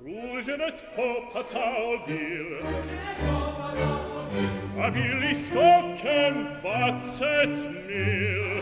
Ruženec popaca odil, a bili skokem 20 mil.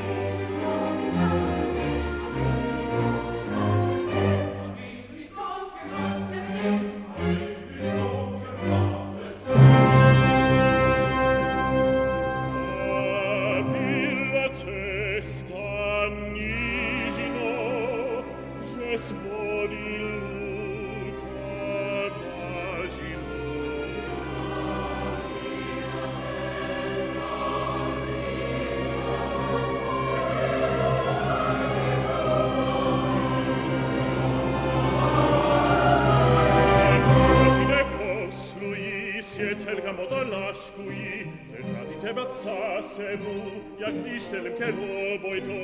Semu, jak ništelem keroboj to.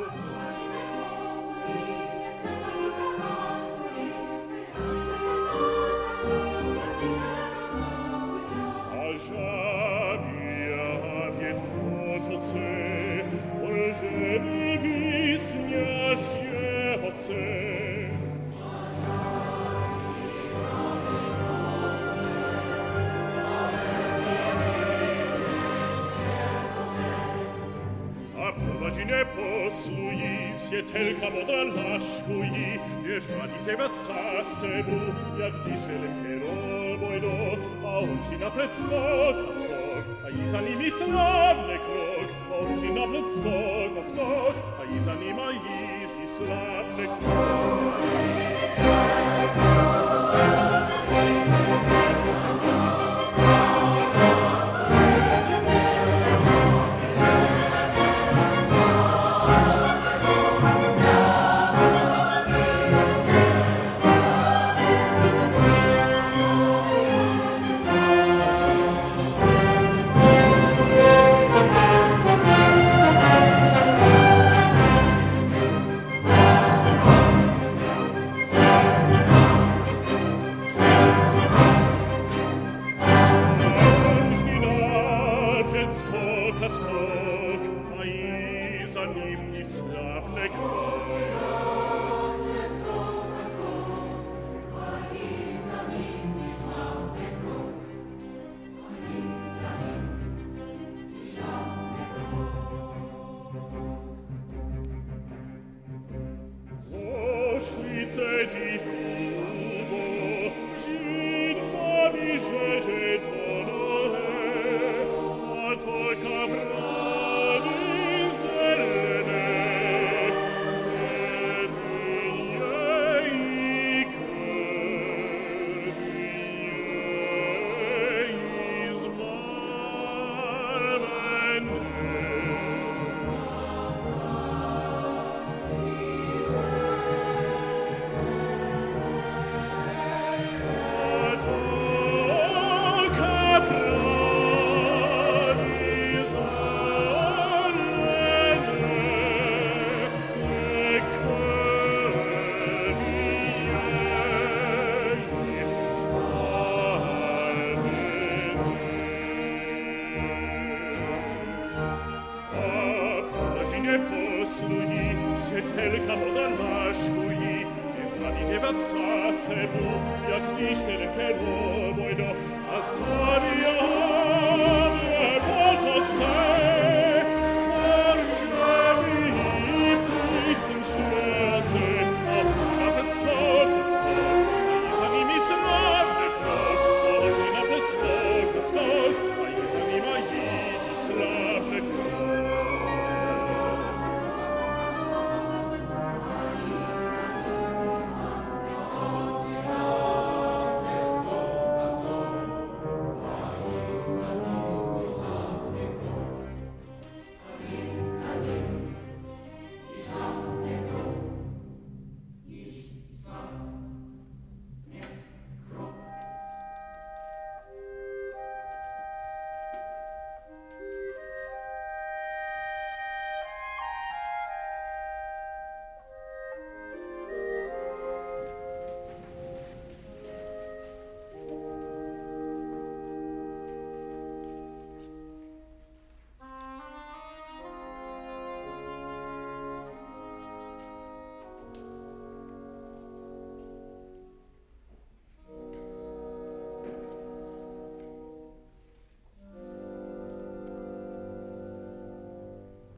A žabia viet fotoce, polženi wysniacie oce. Не послуї, сєтелька модра лашкуї, вежраді зеваца себу, як дішелем керобойдо, а он жі напред скок, а й за ними славний крок, а он жі напред скок, а й за ними їсі славний крок. Jak ništelem kerobojdo, a savia,